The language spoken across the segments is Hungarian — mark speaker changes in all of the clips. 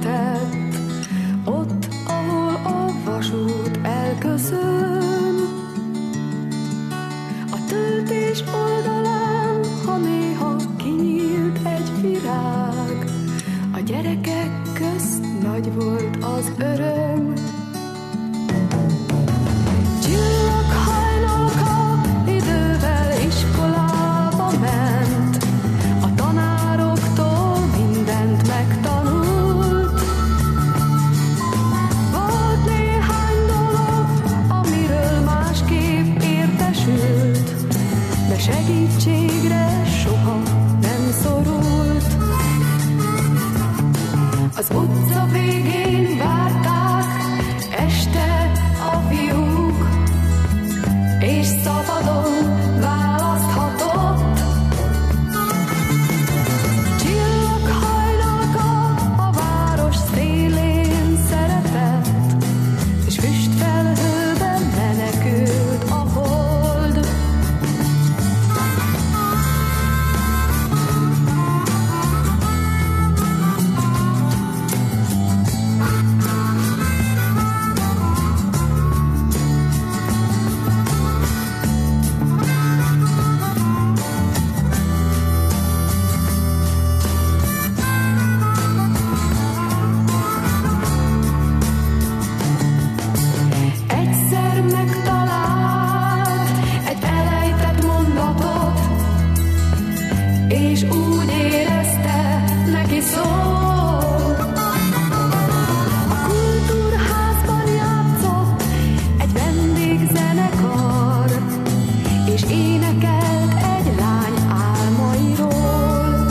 Speaker 1: vezetett, ott, ahol a vasút elköszön. A töltés oldalán, ha néha kinyílt egy virág, a gyerekek közt nagy volt az öröm. Csillaghajnalka idővel iskolába ment, a tanároktól mindent megtanult. Volt néhány dolog, amiről másképp értesült, de segítségre soha nem szorult. Az utca végén várták este a fiúk, és szabadon választhatott. Csillaghajnalka a város szélén szeretett, és füstfelhőben menekült a hold. Egyszer megtalált egy elejtett mondatot, és úgy érezte, neki szól. A kultúrházban játszott egy vendégzenekar, és énekelt egy lány álmairól.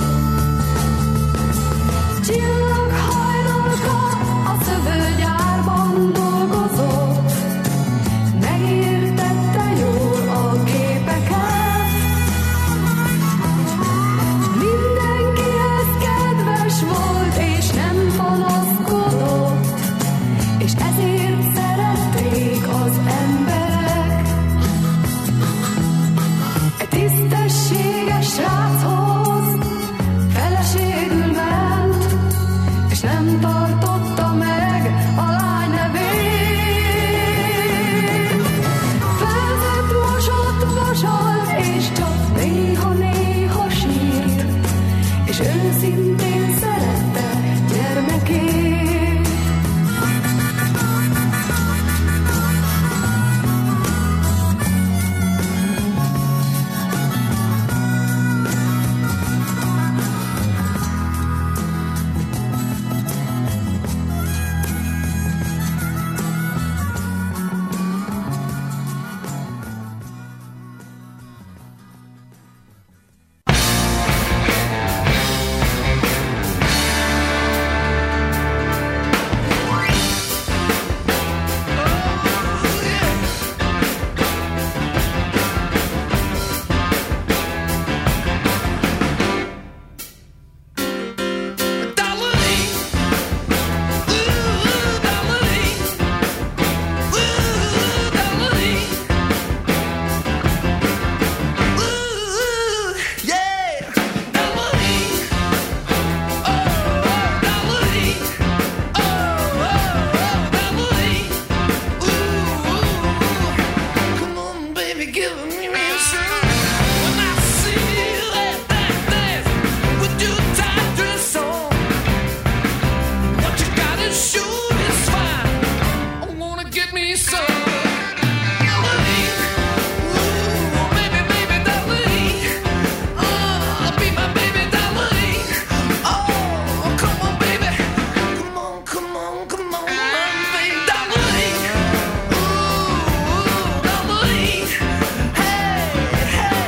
Speaker 1: Csillaghajnalka a szövőgyárban dolgozott, megértette jól a képeket. Mindenkihez kedves volt, és nem panaszkodott, és ezért szerették az emberek. Egy tisztességes sráchoz feleségül ment, és nem tartotta meg a lány nevét. Főzött, mosott, vasolt, és csak néha-néha sírt, és őszintén szerette gyermekét.
Speaker 2: Hey, hey.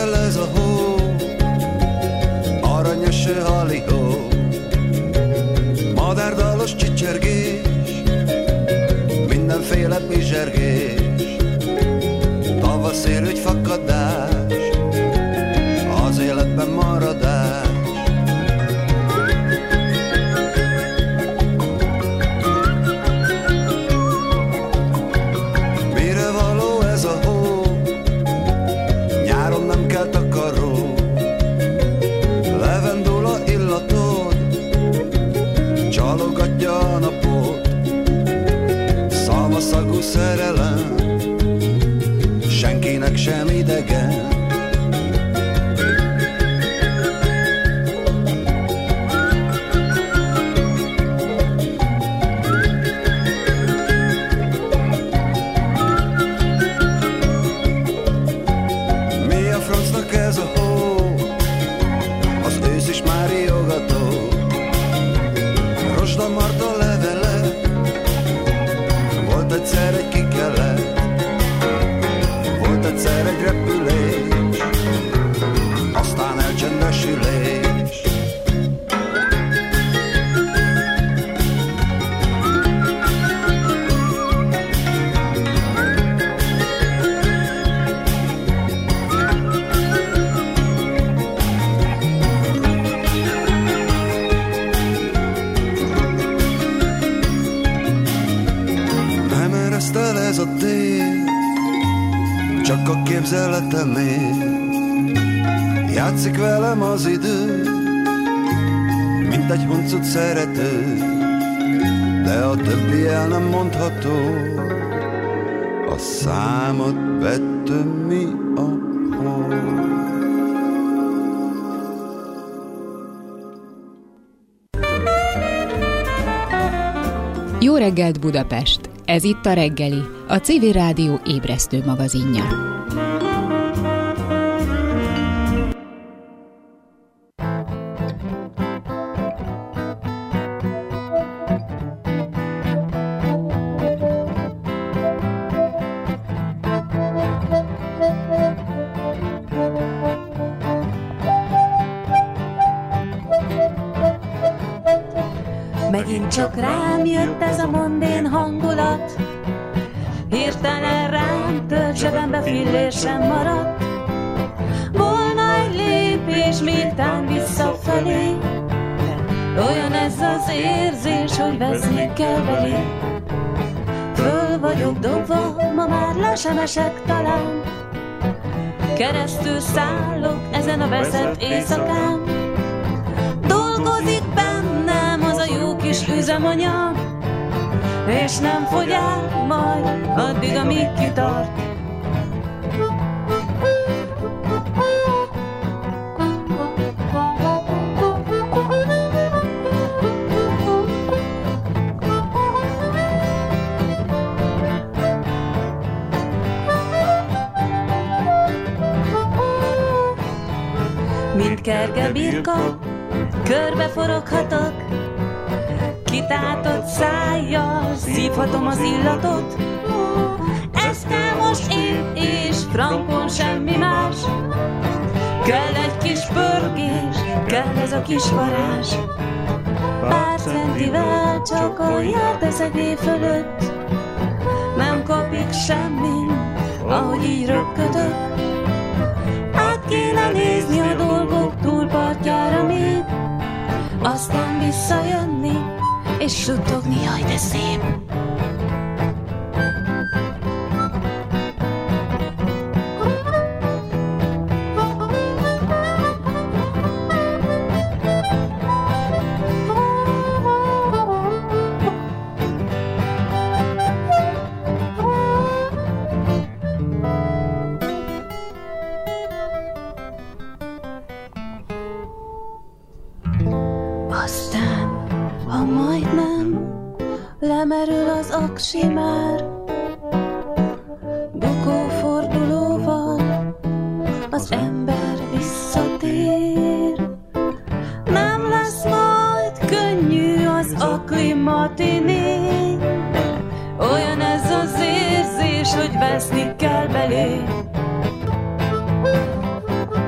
Speaker 2: el ez a hó, aranyos halihó, madárdalos csicsergés, mindenféle pizsergés, tavaszélügy fakadás, az életben maradás. Mire való ez a hó, nyáron nem kell takaró, levendula illatod csalogatja a napot, szalmaszagú szerelem senkinek sem idegen. Mi a francnak ez a hó, az ősz is már riogató, rozsdamarta levele, volt egyszer egy kikelet, volt egyszer egy repülés, aztán elcsendesülés. Nem eresztel ez a tér, csak a képzeletemért, játszik velem az idő, mint egy huncut szerető, de a többi el nem mondható, a számot betömi a hó.
Speaker 3: Jó reggelt Budapest! Ez itt a reggeli, a Civil Rádió ébresztő magazinja.
Speaker 4: Megint csak rám jött ez a mondén hangulat, hirtelen rám tört, zsebembe fillér sem maradt. Volna egy lépés, mintán visszafelé, olyan ez az érzés, hogy veszni kell belé. Föl vagyok dobva, ma már le sem esek talán, keresztül szállok ezen a veszett éjszakán. Dolgozik bennem az a jó kis üzemanyag, és nem fogy el majd addig, amíg kitart. Mint kerge birka, körbeforoghatok, kitátott szájjal szívhatom az illatot. Ez kell most én, és frankon semmi más. Kell egy kis pörgés, kell ez a kis varázs. Pár centivel csak a jár teszegé fölött, nem kapik semmi, ahogy így röpködök. Át kéne nézni a dolgok túlpartjára még, aztán visszajönni, és suttogni, jaj de szép. Aztán, ha majdnem lemerül az aksi már, bukófordulóval az ember visszatér. Nem lesz majd könnyű az akli matiné, olyan ez az érzés, hogy veszni kell belé.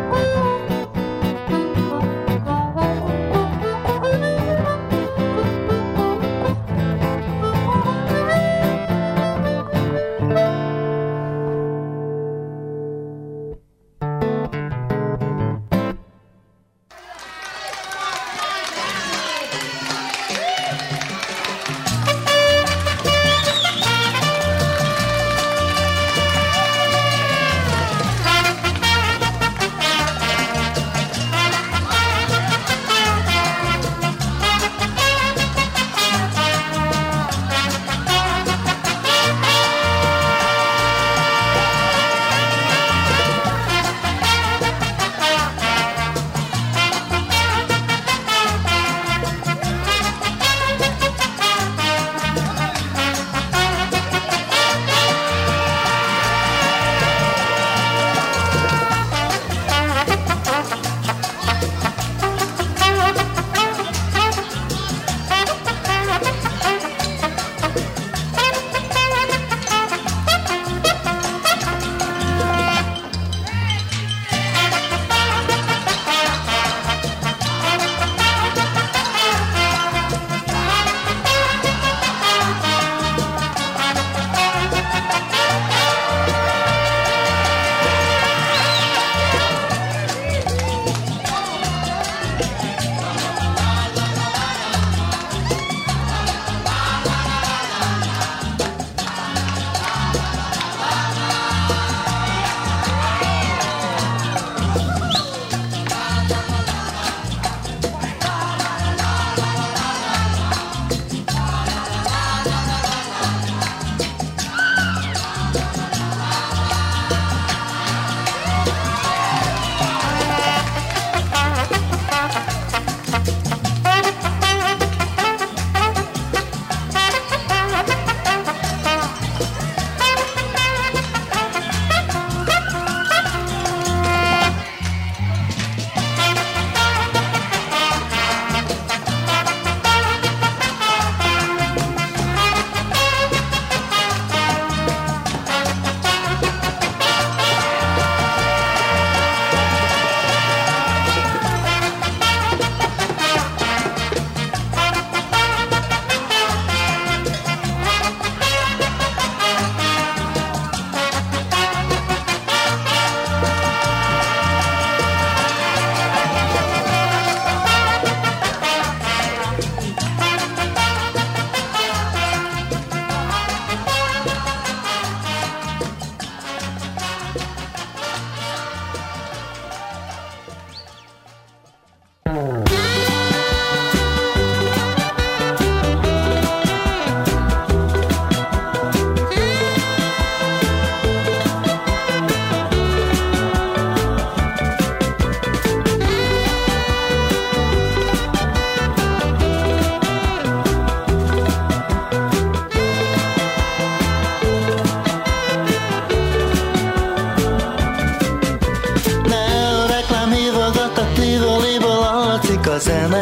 Speaker 5: zene.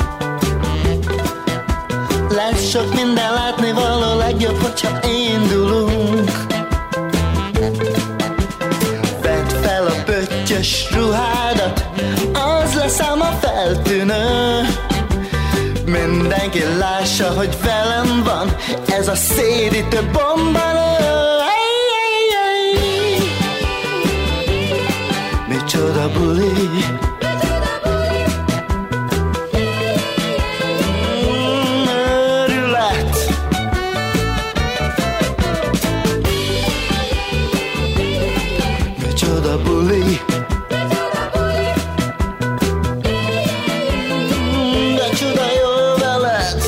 Speaker 5: Lesz sok minden látnivaló, legjobb, hogyha indulunk. Vedd fel a pöttyös ruhádat, az lesz ám a feltűnő. Mindenki lássa, hogy velem van ez a szédítő bombanő. Micsoda buli, őrület. Micsoda buli, de csuda jó veled.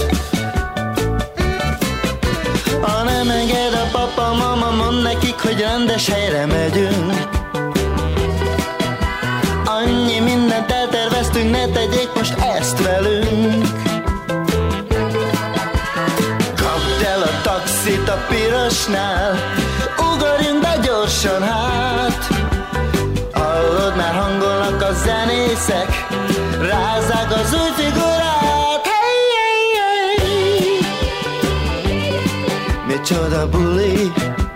Speaker 5: Ha nem enged a papa, mama, mondd nekik, hogy rendes helyre megyünk. Annyi mindent elterveztünk, ne tegyék most ezt velünk. Kapd el a taxit a pirosnál, ugorjunk be gyorsan hát. Hallod, már hangolnak a zenészek, rázzák az új figurát. Hey, hey, hey. Micsoda buli,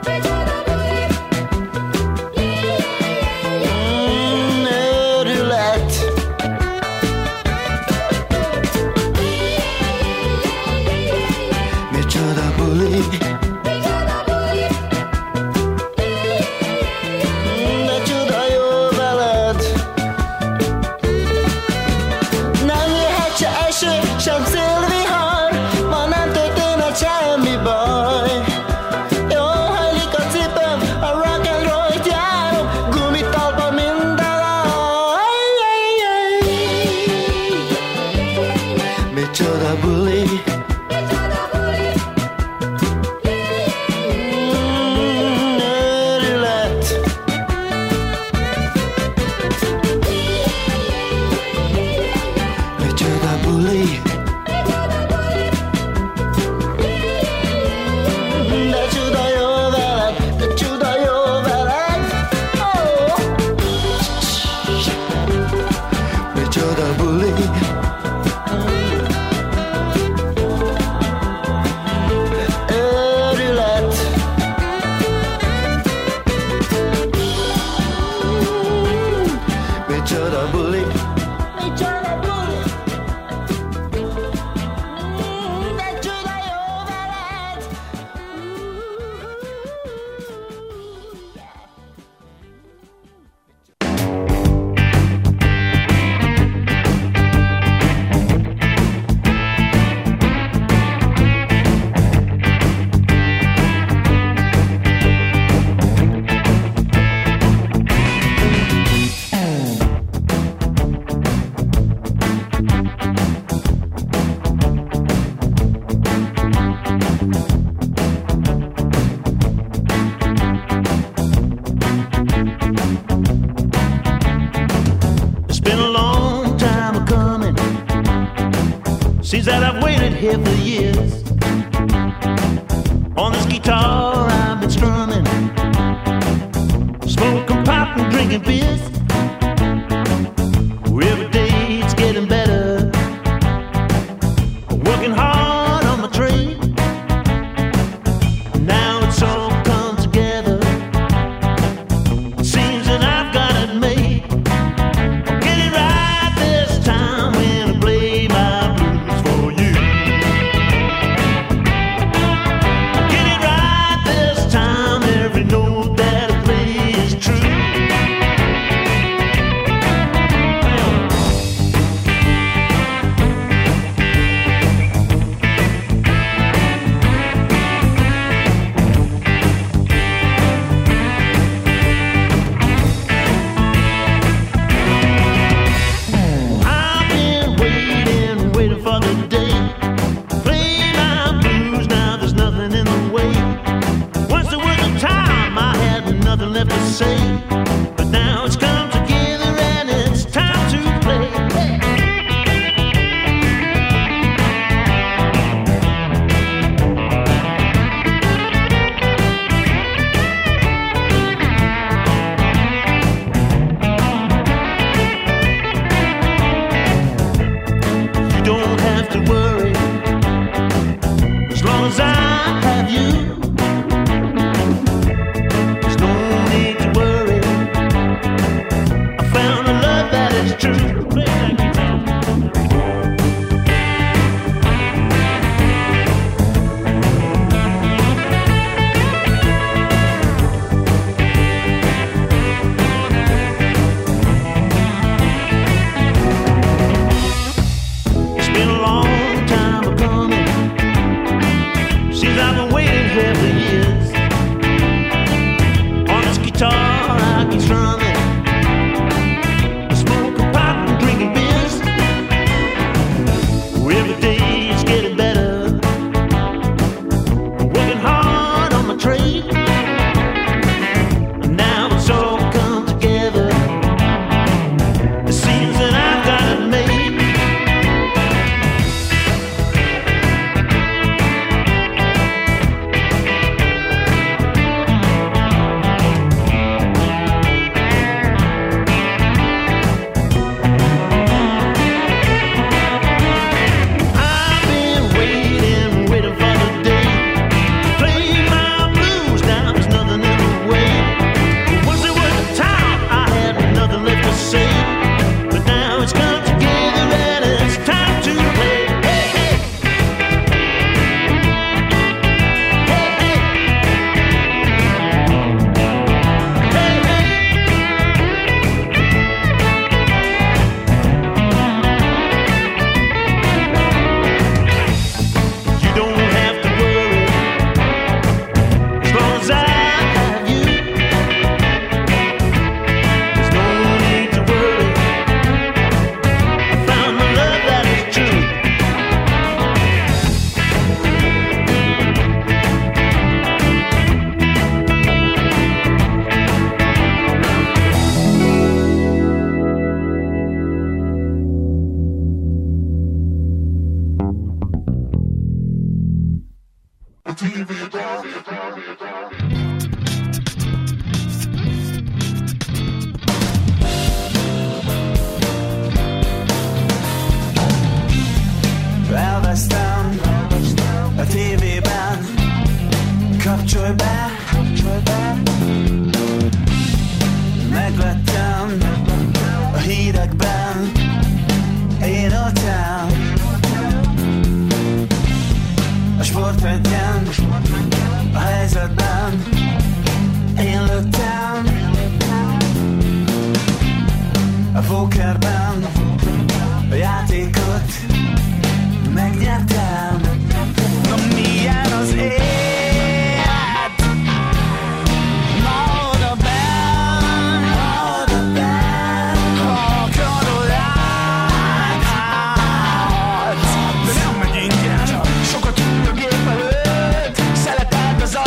Speaker 5: de csuda jó veled. Nem jöhet se eső, sem szélvihar, ma nem történhet semmi baj. Jó hajlik a cipőm, a rock and roll-t járom, gumitalpa minden aj. Micsoda buli,
Speaker 6: seems that I've waited here for years. On this guitar I've been strumming, smoking pot and drinking beers. Every day it's getting better, working hard on my trade. Now it's all come together, it seems that I've got it made. I'll get it right this time when I play my blues for you. I'll get it right this time, every note that I play is true.
Speaker 2: hírekben én öltem, a sportfegyben, a helyzetben én lőttem, a pókerben